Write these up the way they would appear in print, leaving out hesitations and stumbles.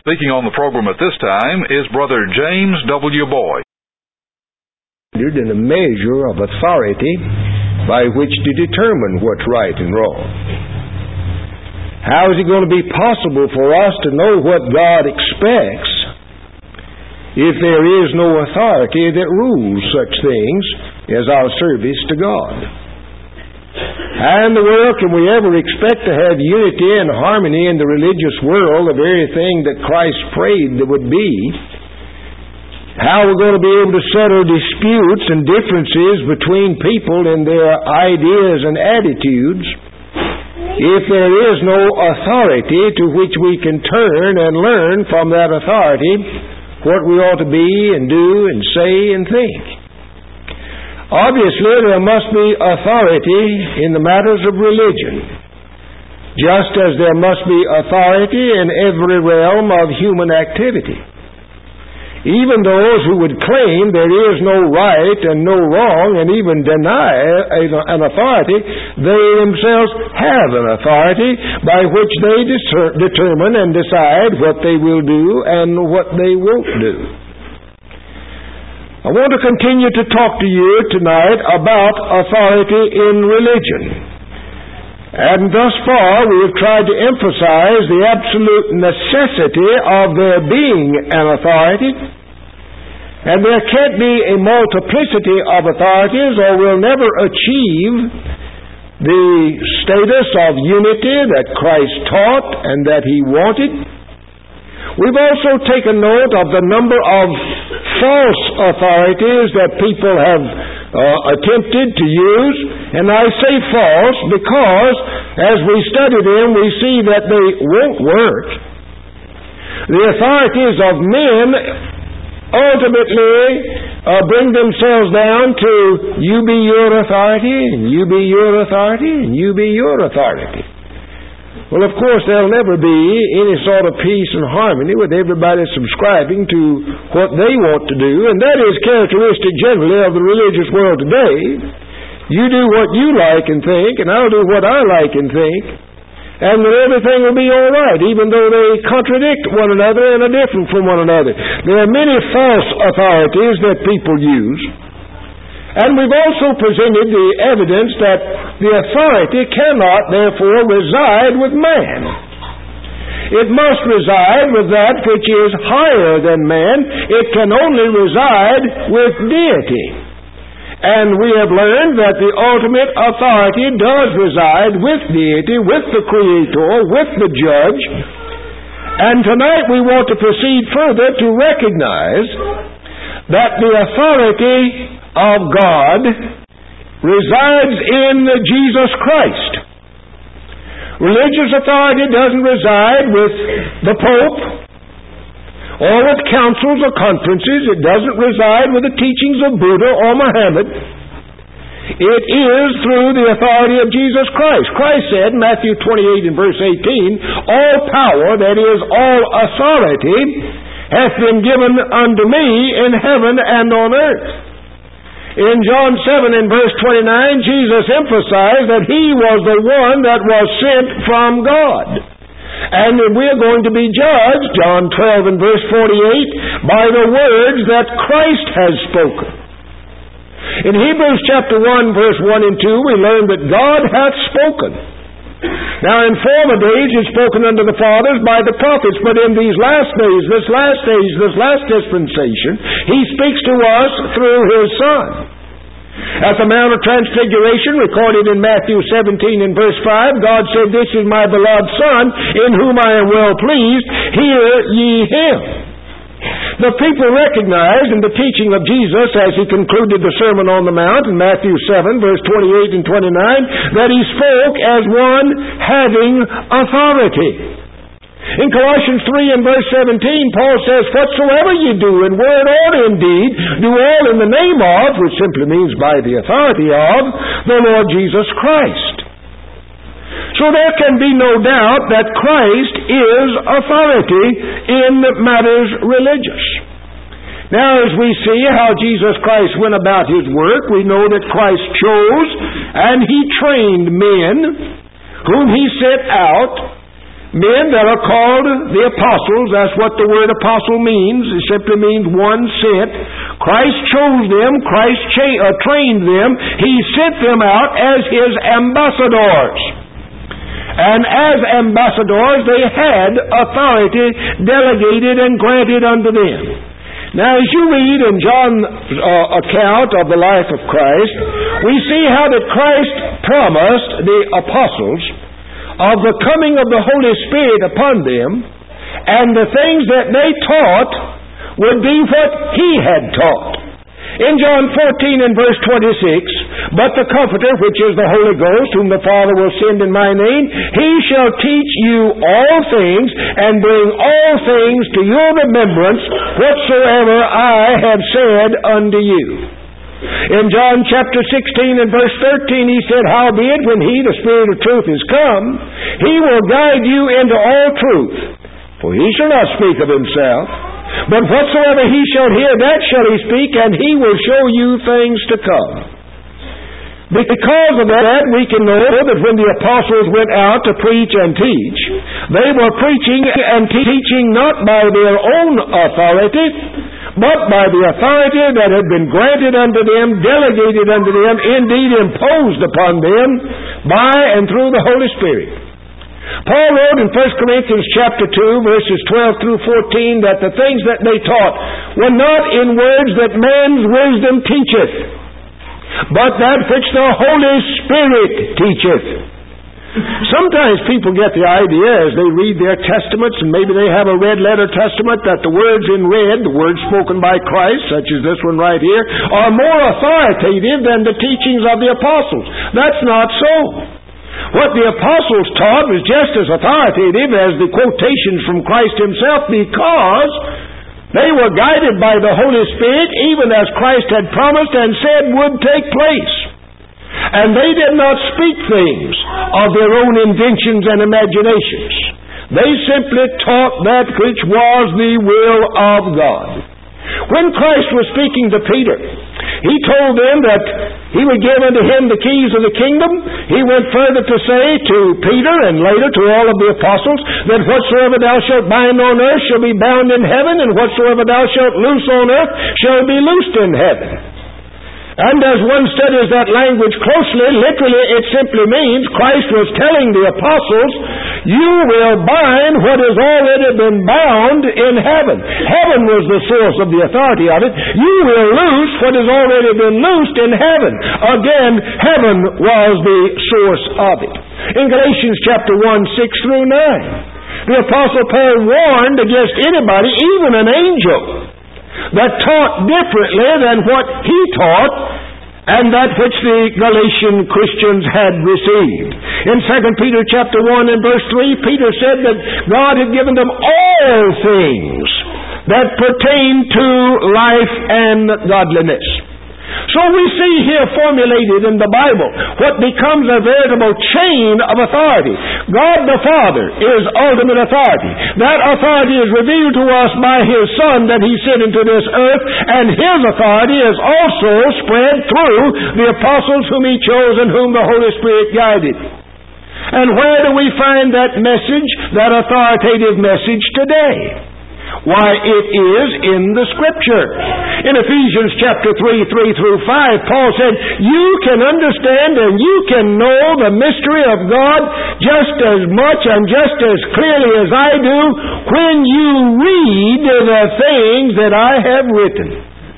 Speaking on the program at this time is Brother James W. Boyd. In a measure of authority by which to determine what's right and wrong. How is it going to be possible for us to know what God expects if there is no authority that rules such things as our service to God? How in the world can we ever expect to have unity and harmony in the religious world, the very thing that Christ prayed there would be? How are we going to be able to settle disputes and differences between people in their ideas and attitudes if there is no authority to which we can turn and learn from that authority what we ought to be and do and say and think? Obviously, there must be authority in the matters of religion, just as there must be authority in every realm of human activity. Even those who would claim there is no right and no wrong and even deny an authority, they themselves have an authority by which they determine and decide what they will do and what they won't do. I want to continue to talk to you tonight about authority in religion. And thus far we have tried to emphasize the absolute necessity of there being an authority. And there can't be a multiplicity of authorities, or we'll never achieve the status of unity that Christ taught and that He wanted. We've also taken note of the number of false authorities that people have attempted to use. And I say false because as we study them, we see that they won't work. The authorities of men ultimately bring themselves down to you be your authority, and you be your authority, and you be your authority. Well, of course, there'll never be any sort of peace and harmony with everybody subscribing to what they want to do, and that is characteristic generally of the religious world today. You do what you like and think, and I'll do what I like and think, and that everything will be all right, even though they contradict one another and are different from one another. There are many false authorities that people use. And we've also presented the evidence that the authority cannot, therefore, reside with man. It must reside with that which is higher than man. It can only reside with deity. And we have learned that the ultimate authority does reside with deity, with the Creator, with the Judge. And tonight we want to proceed further to recognize that the authority of God resides in Jesus Christ. Religious authority doesn't reside with the Pope or with councils or conferences. It doesn't reside with the teachings of Buddha or Muhammad. It is through the authority of Jesus Christ. Christ said in Matthew 28 and verse 18, all power, that is, all authority, hath been given unto me in heaven and on earth. In John 7 and verse 29, Jesus emphasized that He was the one that was sent from God. And we are going to be judged, John 12 and verse 48, by the words that Christ has spoken. In Hebrews chapter 1, verse 1 and 2, we learn that God hath spoken. Now in former days He spoken unto the fathers by the prophets, but in these last days, this last dispensation, He speaks to us through His Son. At the Mount of Transfiguration, recorded in Matthew 17 and verse 5, God said, this is my beloved Son, in whom I am well pleased, hear ye Him. The people recognized in the teaching of Jesus as He concluded the Sermon on the Mount in Matthew 7, verse 28 and 29, that He spoke as one having authority. In Colossians 3 and verse 17, Paul says, whatsoever ye do in word or in deed, do all in the name of, which simply means by the authority of, the Lord Jesus Christ. So there can be no doubt that Christ is authority in matters religious. Now, as we see how Jesus Christ went about His work, we know that Christ chose and He trained men whom He sent out men that are called the apostles. That's what the word apostle means. It simply means one sent. Christ chose them. Christ trained them. He sent them out as His ambassadors. And as ambassadors, they had authority delegated and granted unto them. Now, as you read in John's account of the life of Christ, we see how that Christ promised the apostles of the coming of the Holy Spirit upon them, and the things that they taught would be what He had taught. In John 14 and verse 26, but the Comforter, which is the Holy Ghost, whom the Father will send in my name, He shall teach you all things, and bring all things to your remembrance, whatsoever I have said unto you. In John chapter 16 and verse 13, He said, howbeit, when He, the Spirit of truth, is come, He will guide you into all truth. For He shall not speak of Himself, but whatsoever He shall hear, that shall He speak, and He will show you things to come. Because of that, we can know that when the apostles went out to preach and teach, they were preaching and teaching not by their own authority, but by the authority that had been granted unto them, delegated unto them, indeed imposed upon them by and through the Holy Spirit. Paul wrote in 1 Corinthians chapter 2, verses 12 through 14, that the things that they taught were not in words that man's wisdom teacheth, but that which the Holy Spirit teacheth. Sometimes people get the idea as they read their testaments, and maybe they have a red letter testament, that the words in red, the words spoken by Christ, such as this one right here, are more authoritative than the teachings of the apostles. That's not so. What the apostles taught was just as authoritative as the quotations from Christ Himself, because they were guided by the Holy Spirit, even as Christ had promised and said would take place. And they did not speak things of their own inventions and imaginations. They simply taught that which was the will of God. When Christ was speaking to Peter, He told them that He would give unto him the keys of the kingdom. He went further to say to Peter and later to all of the apostles that whatsoever thou shalt bind on earth shall be bound in heaven, and whatsoever thou shalt loose on earth shall be loosed in heaven. And as one studies that language closely, literally it simply means Christ was telling the apostles, you will bind what has already been bound in heaven. Heaven was the source of the authority of it. You will loose what has already been loosed in heaven. Again, heaven was the source of it. In Galatians chapter 1, 6 through 9, the Apostle Paul warned against anybody, even an angel, that taught differently than what he taught and that which the Galatian Christians had received. In 2 Peter chapter 1 and verse 3, Peter said that God had given them all things that pertain to life and godliness. So we see here formulated in the Bible what becomes a veritable chain of authority. God the Father is ultimate authority. That authority is revealed to us by His Son that He sent into this earth, and His authority is also spread through the apostles whom He chose and whom the Holy Spirit guided. And where do we find that message, that authoritative message today? Why, it is in the Scripture. In Ephesians chapter 3, 3 through 5, Paul said, you can understand and you can know the mystery of God just as much and just as clearly as I do when you read the things that I have written.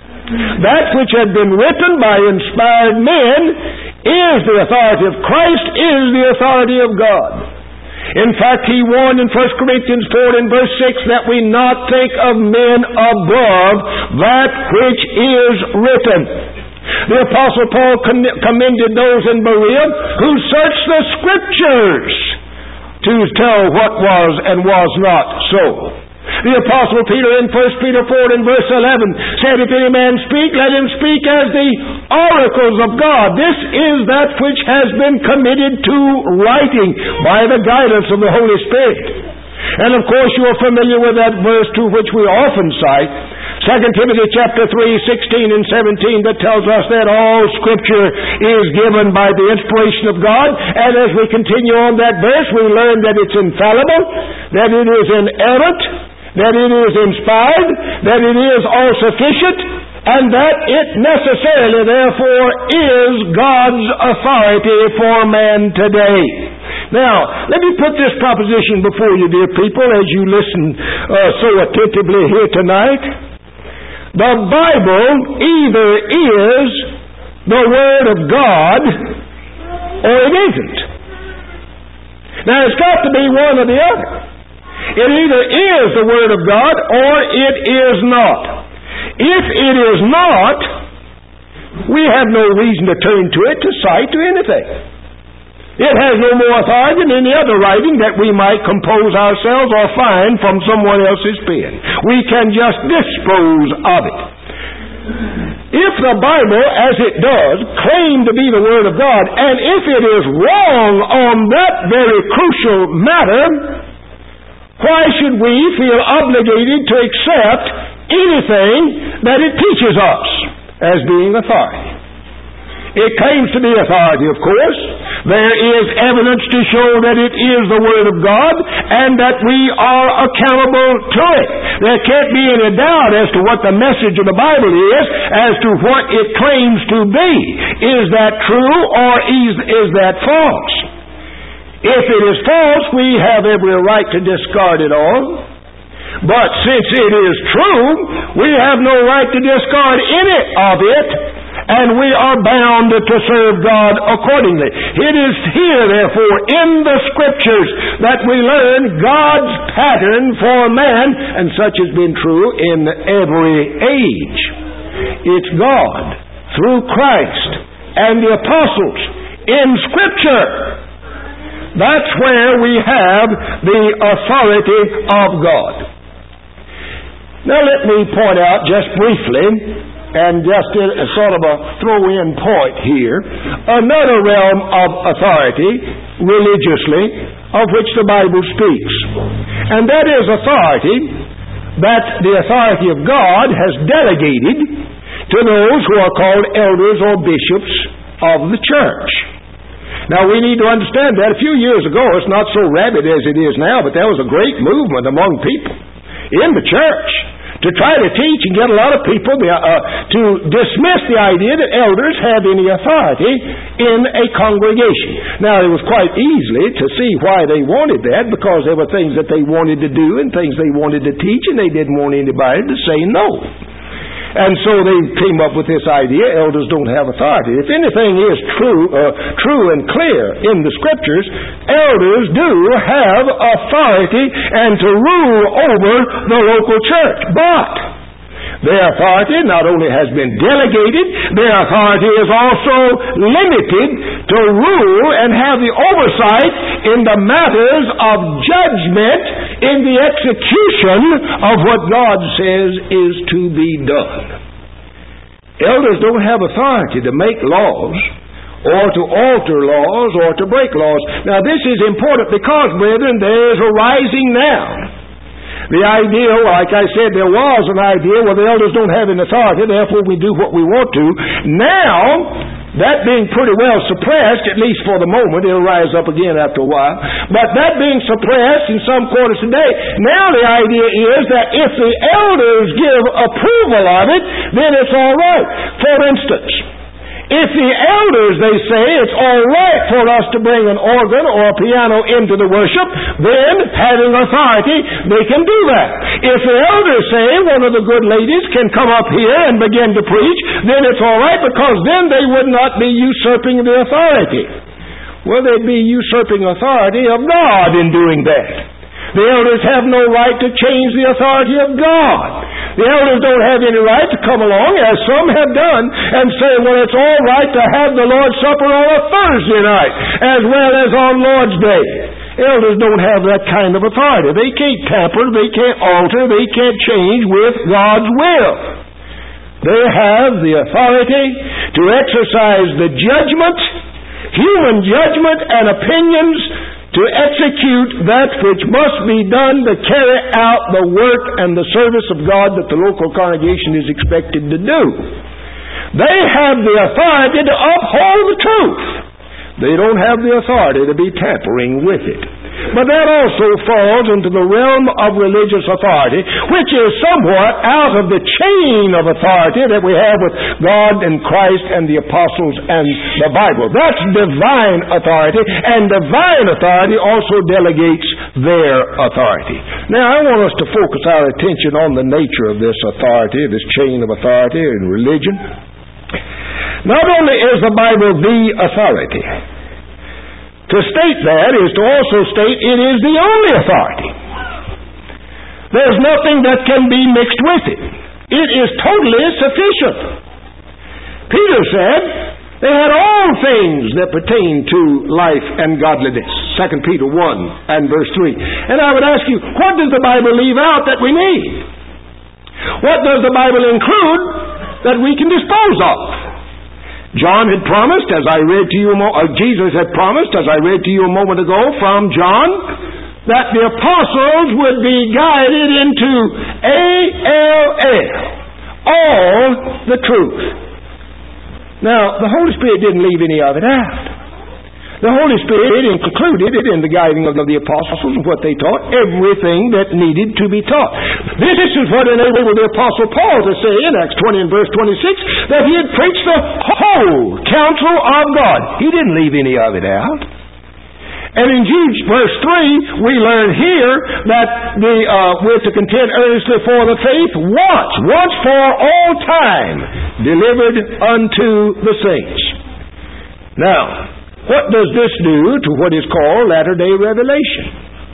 That which had been written by inspired men is the authority of Christ, is the authority of God. In fact, he warned in 1 Corinthians 4 and verse 6 that we not think of men above that which is written. The Apostle Paul commended those in Berea who searched the Scriptures to tell what was and was not so. The Apostle Peter in 1 Peter 4 and verse 11 said, if any man speak, let him speak as the oracles of God. This is that which has been committed to writing by the guidance of the Holy Spirit. And of course you are familiar with that verse to which we often cite, 2 Timothy chapter 3, 16 and 17, that tells us that all Scripture is given by the inspiration of God. And as we continue on that verse, we learn that it's infallible, that it is inerrant, that it is inspired, that it is all-sufficient, and that it necessarily, therefore, is God's authority for man today. Now, let me put this proposition before you, dear people, as you listen so attentively here tonight. The Bible either is the Word of God or it isn't. Now, it's got to be one or the other. It either is the Word of God or it is not. If it is not, we have no reason to turn to it to cite to anything. It has no more authority than any other writing that we might compose ourselves or find from someone else's pen. We can just dispose of it. If the Bible, as it does, claim to be the Word of God, and if it is wrong on that very crucial matter, why should we feel obligated to accept anything that it teaches us as being authority? It claims to be authority, of course. There is evidence to show that it is the Word of God and that we are accountable to it. There can't be any doubt as to what the message of the Bible is, as to what it claims to be. Is that true or is that false? If it is false, we have every right to discard it all. But since it is true, we have no right to discard any of it, and we are bound to serve God accordingly. It is here, therefore, in the Scriptures that we learn God's pattern for man, and such has been true in every age. It's God, through Christ and the apostles, in Scripture. That's where we have the authority of God. Now let me point out just briefly, and just as sort of a throw-in point here, another realm of authority, religiously, of which the Bible speaks. And that is authority that the authority of God has delegated to those who are called elders or bishops of the church. Now, we need to understand that a few years ago, it's not so rabid as it is now, but there was a great movement among people in the church to try to teach and get a lot of people to dismiss the idea that elders have any authority in a congregation. Now, it was quite easy to see why they wanted that, because there were things that they wanted to do and things they wanted to teach, and they didn't want anybody to say no. And so they came up with this idea, elders don't have authority. If anything is true and clear in the Scriptures, elders do have authority and to rule over the local church. But their authority not only has been delegated, their authority is also limited to rule and have the oversight in the matters of judgment in the execution of what God says is to be done. Elders don't have authority to make laws or to alter laws or to break laws. Now this is important because, brethren, there is a rising now. The idea, like I said, there was an idea, well, the elders don't have any authority, therefore we do what we want to. Now, that being pretty well suppressed, at least for the moment, it'll rise up again after a while, but that being suppressed in some quarters today, now the idea is that if the elders give approval of it, then it's all right. For instance, if the elders, they say, it's all right for us to bring an organ or a piano into the worship, then, having authority, they can do that. If the elders say one of the good ladies can come up here and begin to preach, then it's all right, because then they would not be usurping the authority. Well, they'd be usurping authority of God in doing that. The elders have no right to change the authority of God. The elders don't have any right to come along, as some have done, and say, well, it's all right to have the Lord's Supper on a Thursday night, as well as on Lord's Day. Elders don't have that kind of authority. They can't tamper, they can't alter, they can't change with God's will. They have the authority to exercise the judgment, human judgment and opinions, to to execute that which must be done to carry out the work and the service of God that the local congregation is expected to do. They have the authority to uphold the truth. They don't have the authority to be tampering with it. But that also falls into the realm of religious authority, which is somewhat out of the chain of authority that we have with God and Christ and the apostles and the Bible. That's divine authority, and divine authority also delegates their authority. Now, I want us to focus our attention on the nature of this authority, this chain of authority in religion. Not only is the Bible the authority, to state that is to also state it is the only authority. There's nothing that can be mixed with it. It is totally sufficient. Peter said they had all things that pertain to life and godliness. 2 Peter 1 and verse 3. And I would ask you, what does the Bible leave out that we need? What does the Bible include that we can dispose of? John had promised, as I read to you, Jesus had promised, as I read to you a moment ago from John, that the apostles would be guided into all the truth. Now, the Holy Spirit didn't leave any of it out. The Holy Spirit included it in the guiding of the apostles and what they taught, everything that needed to be taught. This is what enabled the Apostle Paul to say in Acts 20 and verse 26 that he had preached the whole counsel of God. He didn't leave any of it out. And in Jude verse 3, we learn here that we're to contend earnestly for the faith once for all time, delivered unto the saints. Now, what does this do to what is called latter-day revelation?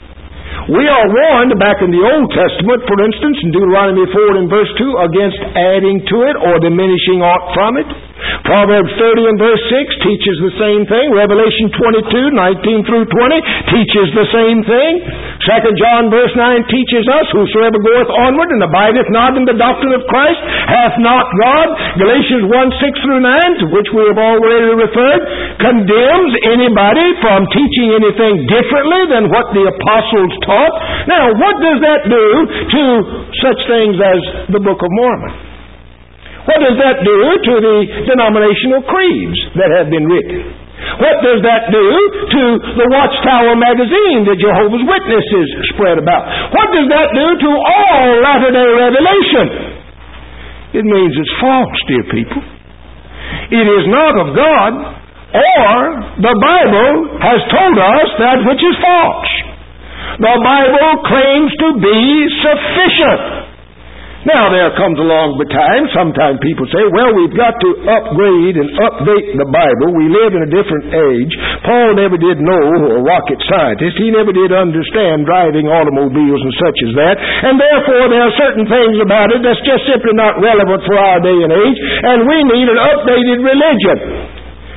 We are warned back in the Old Testament, for instance, in Deuteronomy 4 and verse 2, against adding to it or diminishing aught from it. Proverbs 30 and verse 6 teaches the same thing. Revelation 22, 19 through 20 teaches the same thing. 2 John verse 9 teaches us, whosoever goeth onward and abideth not in the doctrine of Christ hath not God. Galatians 1, 6 through 9, to which we have already referred, condemns anybody from teaching anything differently than what the apostles taught. Now, what does that do to such things as the Book of Mormon? What does that do to the denominational creeds that have been written? What does that do to the Watchtower magazine that Jehovah's Witnesses spread about? What does that do to all latter-day revelation? It means it's false, dear people. It is not of God, or the Bible has told us that which is false. The Bible claims to be sufficient. Now, there comes along the time, sometimes people say, well, we've got to upgrade and update the Bible. We live in a different age. Paul never did know, a rocket scientist, he never did understand driving automobiles and such as that, and therefore there are certain things about it that's just simply not relevant for our day and age, and we need an updated religion.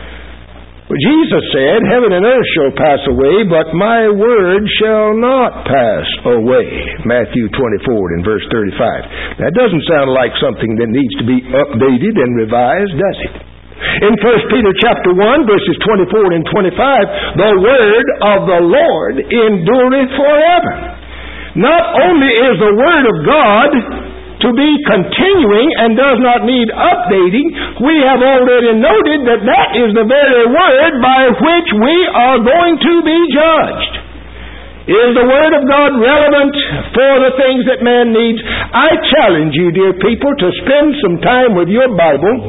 Well, Jesus said, heaven and earth shall pass away, but my word shall not pass away. Matthew 24 and verse 35. That doesn't sound like something that needs to be updated and revised, does it? In 1 Peter chapter 1, verses 24 and 25, the word of the Lord endureth forever. Not only is the word of God to be continuing and does not need updating, we have already noted that that is the very word by which we are going to be judged. Is the Word of God relevant for the things that man needs? I challenge you, dear people, to spend some time with your Bible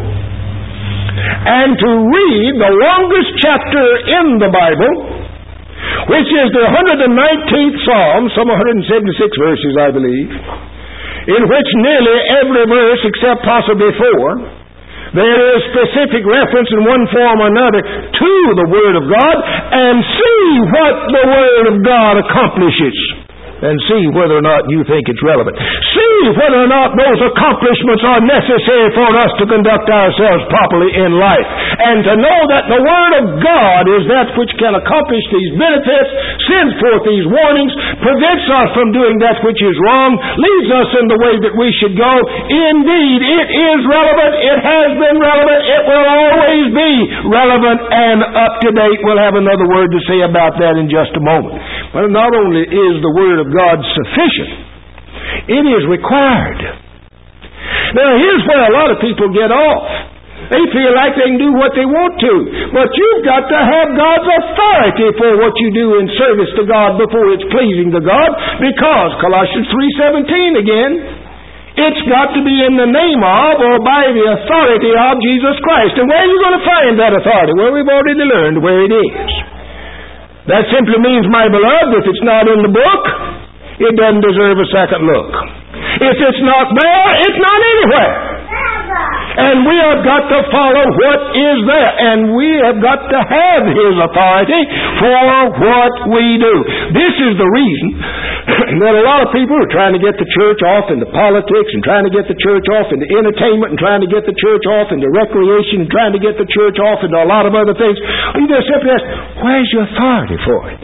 and to read the longest chapter in the Bible, which is the 119th Psalm, some 176 verses, I believe, in which nearly every verse, except possibly 4, there is specific reference in one form or another to the Word of God, and see what the Word of God accomplishes. and see whether or not you think it's relevant. See whether or not those accomplishments are necessary for us to conduct ourselves properly in life. And to know that the Word of God is that which can accomplish these benefits, sends forth these warnings, prevents us from doing that which is wrong, leads us in the way that we should go. Indeed, it is relevant, it has been relevant, it will always be relevant and up to date. We'll have another word to say about that in just a moment. But not only is the Word of God sufficient, it is required. Now here's where a lot of people get off. They feel like they can do what they want to. But you've got to have God's authority for what you do in service to God before it's pleasing to God, because Colossians 3:17 again, it's got to be in the name of or by the authority of Jesus Christ. And where are you going to find that authority? Well, we've already learned where it is. That simply means, my beloved, if it's not in the book, it doesn't deserve a second look. If it's not there, it's not anywhere. And we have got to follow what is there. And we have got to have His authority for what we do. This is the reason that a lot of people are trying to get the church off into politics, and trying to get the church off into entertainment, and trying to get the church off into recreation, and trying to get the church off into a lot of other things. We just simply ask, where's your authority for it?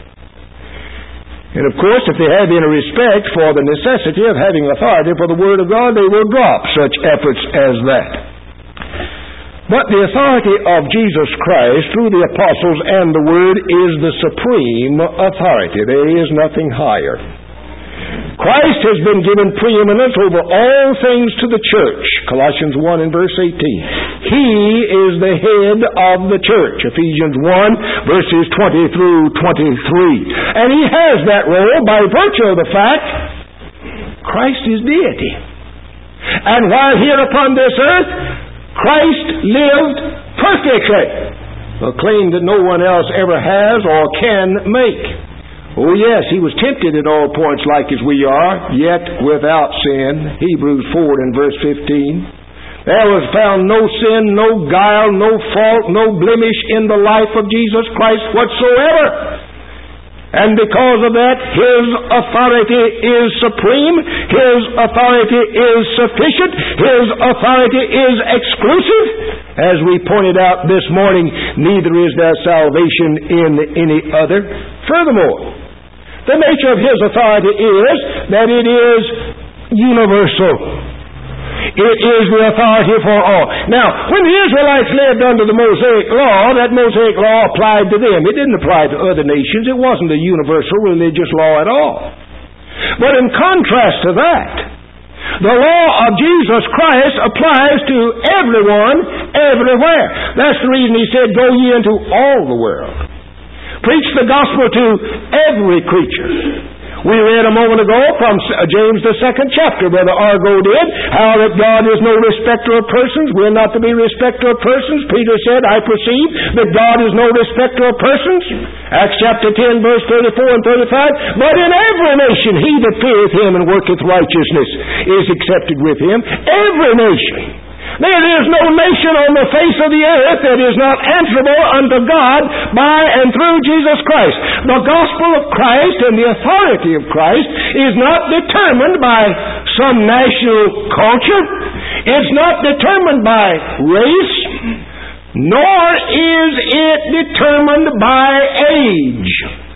And of course, if they have any respect for the necessity of having authority for the Word of God, they will drop such efforts as that. But the authority of Jesus Christ through the apostles and the Word is the supreme authority. There is nothing higher. Christ has been given preeminence over all things to the church. Colossians 1 and verse 18. He is the head of the church. Ephesians 1 verses 20 through 23. And He has that role by virtue of the fact Christ is deity. And while here upon this earth, Christ lived perfectly, a claim that no one else ever has or can make. Oh yes, He was tempted at all points like as we are, yet without sin. Hebrews 4 and verse 15. There was found no sin, no guile, no fault, no blemish in the life of Jesus Christ whatsoever. And because of that, His authority is supreme, His authority is sufficient, His authority is exclusive. As we pointed out this morning, neither is there salvation in any other. Furthermore, the nature of His authority is that it is universal. It is the authority for all. Now, when the Israelites lived under the Mosaic Law, that Mosaic Law applied to them. It didn't apply to other nations. It wasn't a universal religious law at all. But in contrast to that, the law of Jesus Christ applies to everyone, everywhere. That's the reason He said, go ye into all the world. Preach the gospel to every creature. We read a moment ago from James the 2nd chapter, Brother Argo did, how that God is no respecter of persons. We're not to be respecter of persons. Peter said, I perceive that God is no respecter of persons. Acts chapter 10, verse 34 and 35. But in every nation he that feareth Him and worketh righteousness is accepted with Him. Every nation. There is no nation on the face of the earth that is not answerable unto God by and through Jesus Christ. The gospel of Christ and the authority of Christ is not determined by some national culture. It's not determined by race, nor is it determined by age.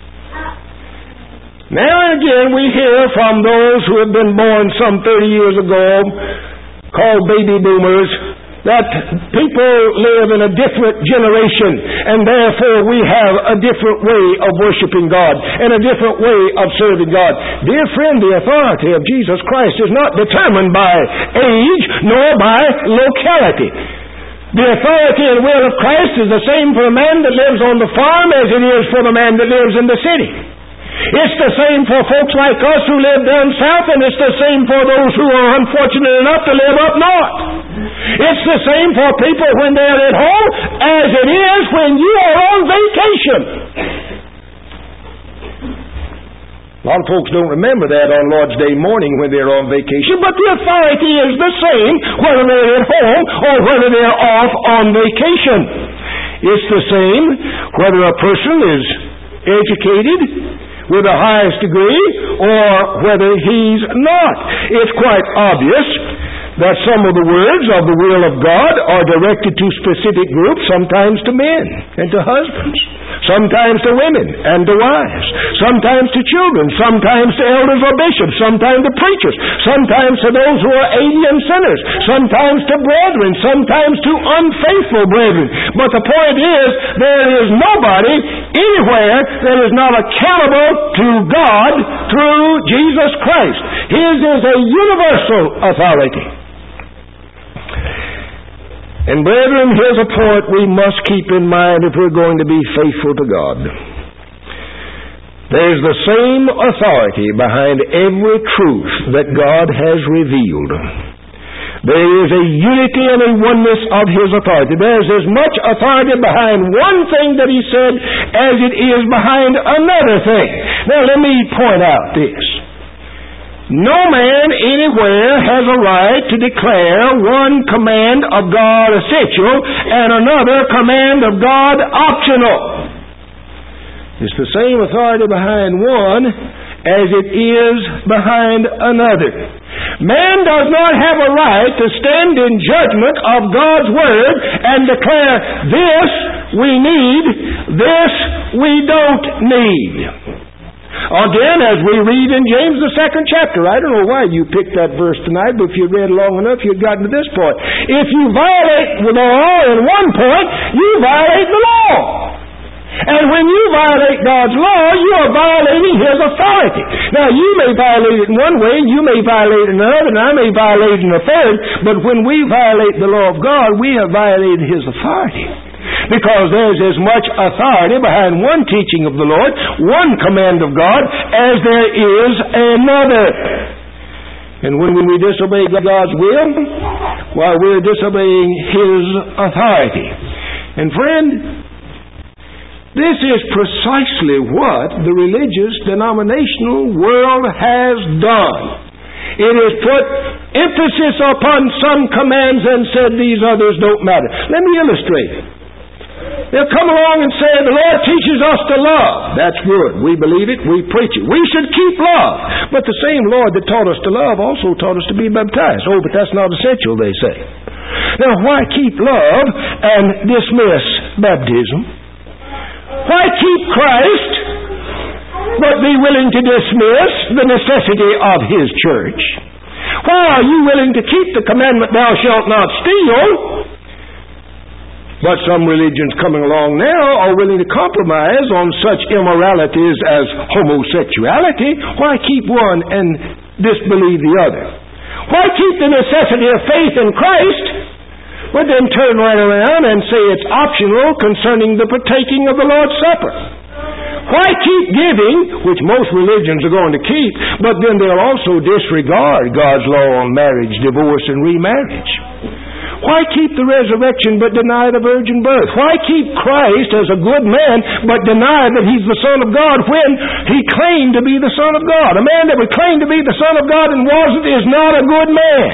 Now and again we hear from those who have been born some 30 years ago, called baby boomers, that people live in a different generation, and therefore we have a different way of worshiping God and a different way of serving God. Dear friend, the authority of Jesus Christ is not determined by age nor by locality. The authority and will of Christ is the same for a man that lives on the farm as it is for the man that lives in the city. It's the same for folks like us who live down south, and it's the same for those who are unfortunate enough to live up north. It's the same for people when they're at home as it is when you are on vacation. A lot of folks don't remember that on Lord's Day morning when they're on vacation, but the authority is the same whether they're at home or whether they're off on vacation. It's the same whether a person is educated, with the highest degree or whether he's not. It's quite obvious that some of the words of the will of God are directed to specific groups, sometimes to men and to husbands, sometimes to women and to wives, sometimes to children, sometimes to elders or bishops, sometimes to preachers, sometimes to those who are alien sinners, sometimes to brethren, sometimes to unfaithful brethren. But the point is, there is nobody anywhere that is not accountable to God through Jesus Christ. His is a universal authority. And brethren, here's a point we must keep in mind if we're going to be faithful to God. There's the same authority behind every truth that God has revealed. There is a unity and a oneness of His authority. There's as much authority behind one thing that He said as it is behind another thing. Now let me point out this. No man anywhere has a right to declare one command of God essential and another command of God optional. It's the same authority behind one as it is behind another. Man does not have a right to stand in judgment of God's Word and declare, this we need, this we don't need. Again, as we read in James the 2nd chapter, I don't know why you picked that verse tonight, but if you read long enough, you'd gotten to this point. If you violate the law in one point, you violate the law. And when you violate God's law, you are violating His authority. Now, you may violate it in one way, and you may violate it in another, and I may violate it in a third, but when we violate the law of God, we have violated His authority. Because there's as much authority behind one teaching of the Lord, one command of God, as there is another. And when we disobey God's will, while we're disobeying His authority. And friend, this is precisely what the religious denominational world has done. It has put emphasis upon some commands and said these others don't matter. Let me illustrate. They'll come along and say, the Lord teaches us to love. That's good. We believe it. We preach it. We should keep love. But the same Lord that taught us to love also taught us to be baptized. Oh, but that's not essential, they say. Now, why keep love and dismiss baptism? Why keep Christ but be willing to dismiss the necessity of His church? Why are you willing to keep the commandment, thou shalt not steal? But some religions coming along now are willing to compromise on such immoralities as homosexuality. Why keep one and disbelieve the other? Why keep the necessity of faith in Christ, but then turn right around and say it's optional concerning the partaking of the Lord's Supper? Why keep giving, which most religions are going to keep, but then they'll also disregard God's law on marriage, divorce, and remarriage? Why keep the resurrection but deny the virgin birth? Why keep Christ as a good man but deny that He's the Son of God when He claimed to be the Son of God? A man that would claim to be the Son of God and wasn't is not a good man.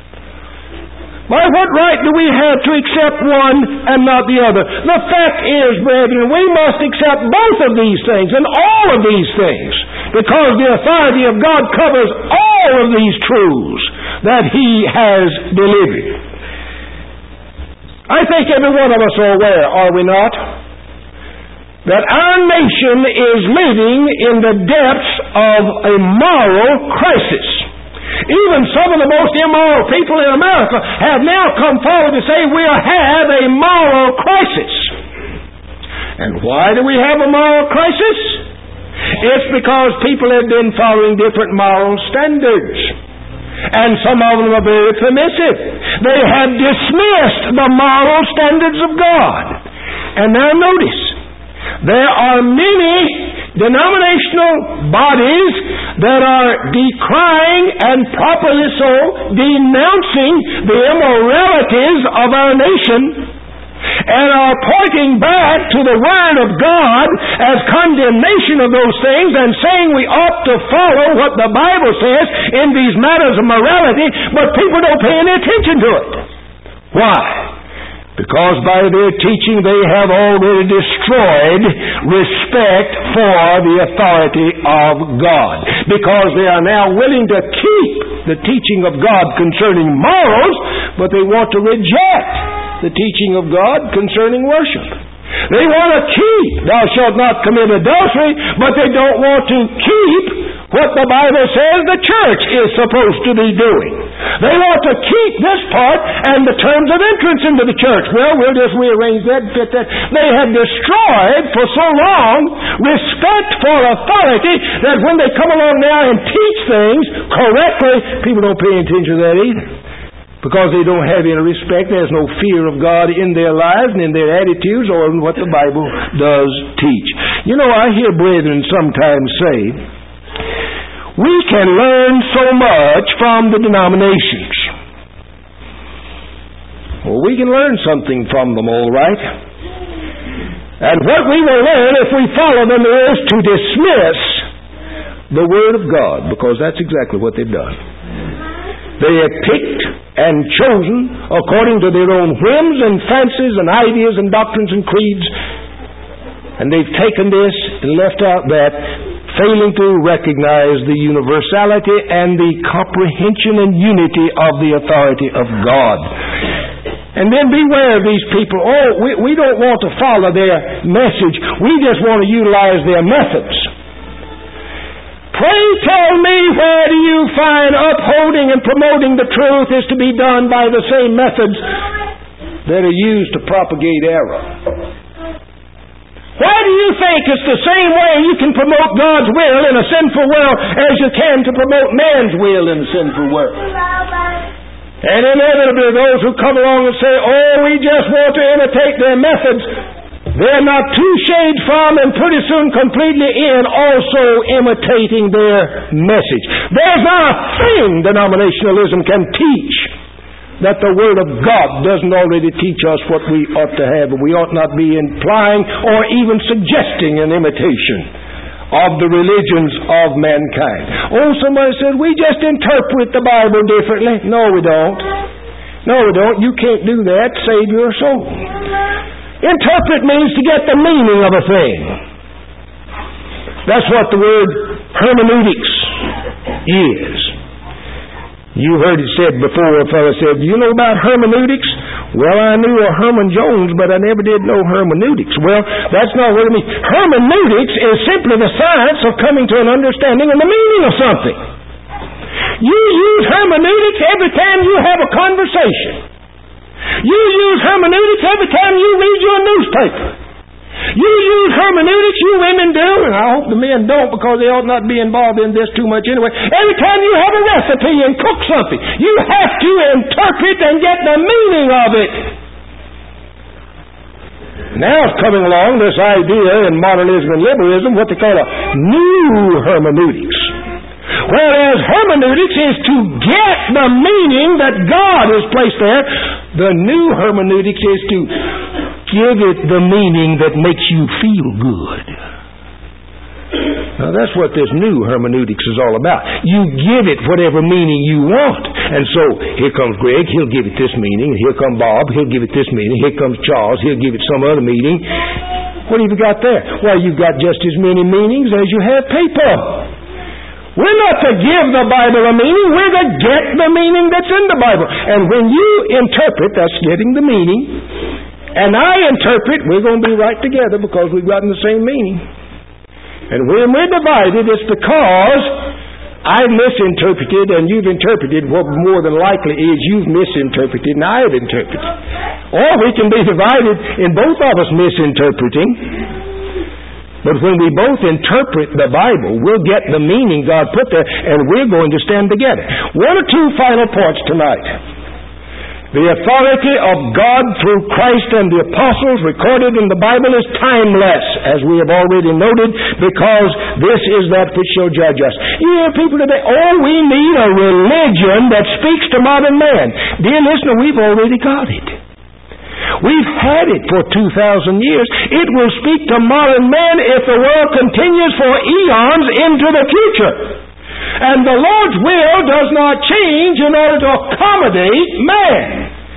By what right do we have to accept one and not the other? The fact is, brethren, we must accept both of these things and all of these things because the authority of God covers all of these truths that He has delivered. I think every one of us are aware, are we not, that our nation is living in the depths of a moral crisis. Even some of the most immoral people in America have now come forward to say we have a moral crisis. And why do we have a moral crisis? It's because people have been following different moral standards. And some of them are very permissive. They have dismissed the moral standards of God. And now notice, there are many denominational bodies that are decrying and properly so denouncing the immoralities of our nation and are pointing back to the Word of God as condemnation of those things and saying we ought to follow what the Bible says in these matters of morality, but people don't pay any attention to it. Why? Because by their teaching they have already destroyed respect for the authority of God. Because they are now willing to keep the teaching of God concerning morals, but they want to reject the teaching of God concerning worship. They want to keep, thou shalt not commit adultery, but they don't want to keep what the Bible says the church is supposed to be doing. They want to keep this part and the terms of entrance into the church. Well, we'll just rearrange that and fit that. They have destroyed for so long respect for authority that when they come along now and teach things correctly, people don't pay attention to that either. Because they don't have any respect. There's no fear of God in their lives and in their attitudes or in what the Bible does teach. You know, I hear brethren sometimes say, we can learn so much from the denominations. Well, we can learn something from them, all right. And what we will learn if we follow them is to dismiss the Word of God, because that's exactly what they've done. They have picked and chosen according to their own whims and fancies and ideas and doctrines and creeds, and they've taken this and left out that, failing to recognize the universality and the comprehension and unity of the authority of God. And then beware of these people. Oh, we don't want to follow their message. We just want to utilize their methods. Pray tell me, where do you find upholding and promoting the truth is to be done by the same methods that are used to propagate error? Why do you think it's the same way you can promote God's will in a sinful world as you can to promote man's will in a sinful world? And inevitably those who come along and say, oh, we just want to imitate their methods, they're not two shades from and pretty soon completely in also imitating their message. There's not a thing denominationalism can teach that the Word of God doesn't already teach us what we ought to have, and we ought not be implying or even suggesting an imitation of the religions of mankind. Oh, somebody said, we just interpret the Bible differently. No, we don't. No, we don't. You can't do that. Save your soul. Interpret means to get the meaning of a thing. That's what the word hermeneutics is. You heard it said before, a fellow said, do you know about hermeneutics? Well, I knew a Herman Jones, but I never did know hermeneutics. Well, that's not what it means. Hermeneutics is simply the science of coming to an understanding of the meaning of something. You use hermeneutics every time you have a conversation. You use hermeneutics every time you read your newspaper. You use hermeneutics, you women do, and I hope the men don't because they ought not be involved in this too much anyway. Every time you have a recipe and cook something, you have to interpret and get the meaning of it. Now it's coming along this idea in modernism and liberalism, what they call a new hermeneutics. Whereas hermeneutics is to get the meaning that God has placed there, the new hermeneutics is to give it the meaning that makes you feel good. Now that's what this new hermeneutics is all about. You give it whatever meaning you want. And so here comes Greg, he'll give it this meaning. Here comes Bob, he'll give it this meaning. Here comes Charles, he'll give it some other meaning. What have you got there? Well, you've got just as many meanings as you have people. We're not to give the Bible a meaning. We're to get the meaning that's in the Bible. And when you interpret, that's getting the meaning. And I interpret, we're going to be right together because we've gotten the same meaning. And when we're divided, it's because I've misinterpreted and you've interpreted. What more than likely is you've misinterpreted and I've interpreted. Or we can be divided in both of us misinterpreting. But when we both interpret the Bible, we'll get the meaning God put there, and we're going to stand together. One or two final points tonight. The authority of God through Christ and the apostles recorded in the Bible is timeless, as we have already noted, because this is that which shall judge us. You hear people today, oh, we need a religion that speaks to modern man. Dear listener, we've already got it. We've had it for 2,000 years. It will speak to modern man if the world continues for eons into the future. And the Lord's will does not change in order to accommodate man.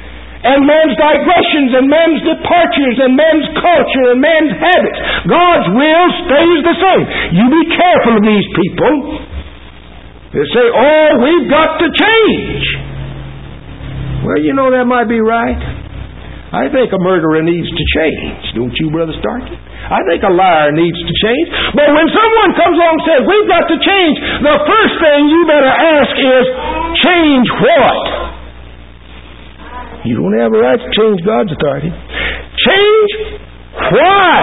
and man's digressions and man's departures and man's culture and man's habits. God's will stays the same. You be careful of these people. They say, oh, we've got to change. Well, you know, that might be right. I think a murderer needs to change. Don't you, Brother Starkey? I think a liar needs to change. But when someone comes along and says, we've got to change, the first thing you better ask is, change what? You don't have a right to change God's authority. Change why?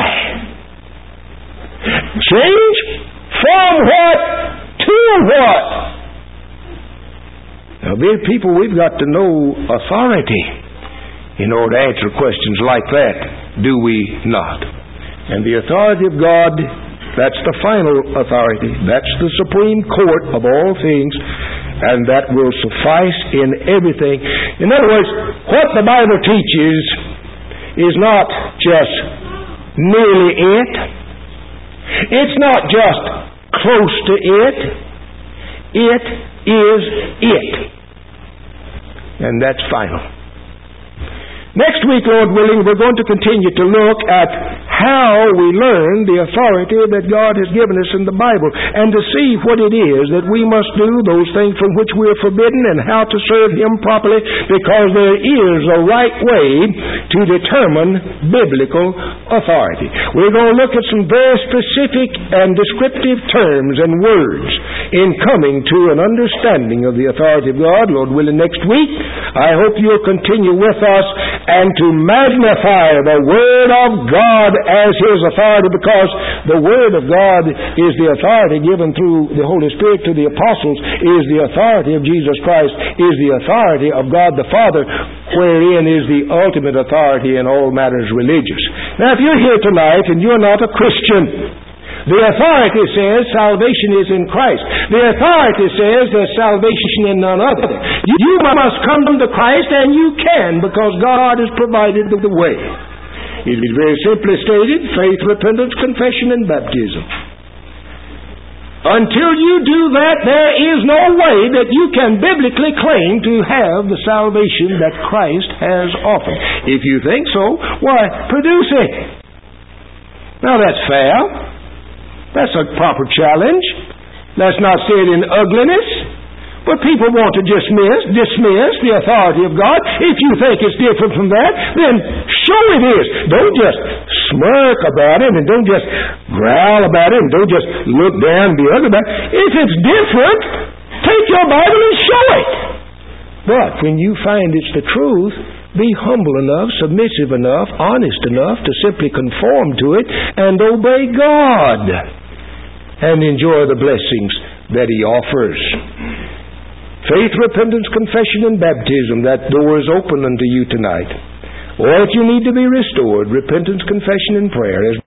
Change from what to what? Now, dear people, we've got to know authority in order to answer questions like that, do we not? And the authority of God, that's the final authority. That's the supreme court of all things, and that will suffice in everything. In other words, what the Bible teaches is not just nearly it. It's not just close to it. It is it. And that's final. Next week, Lord willing, we're going to continue to look at how we learn the authority that God has given us in the Bible, and to see what it is that we must do, those things from which we are forbidden, and how to serve Him properly, because there is a right way to determine biblical authority. We're going to look at some very specific and descriptive terms and words in coming to an understanding of the authority of God, Lord willing, next week. I hope you'll continue with us and to magnify the Word of God as His authority, because the Word of God is the authority given through the Holy Spirit to the apostles, is the authority of Jesus Christ, is the authority of God the Father, wherein is the ultimate authority in all matters religious. Now, if you're here tonight and you're not a Christian, the authority says salvation is in Christ. The authority says there's salvation in none other. You must come to Christ, and you can, because God has provided the way. It is very simply stated: faith, repentance, confession, and baptism. Until you do that, there is no way that you can biblically claim to have the salvation that Christ has offered. If you think so, why, produce it. Now, that's fair. That's a proper challenge. Let's not say it in ugliness. But people want to dismiss the authority of God. If you think it's different from that, then show it is. Don't just smirk about it, and don't just growl about it, and don't just look down and be ugly about it. If it's different, take your Bible and show it. But when you find it's the truth, be humble enough, submissive enough, honest enough to simply conform to it and obey God and enjoy the blessings that He offers. Faith, repentance, confession, and baptism, that door is open unto you tonight. Or if you need to be restored, repentance, confession, and prayer.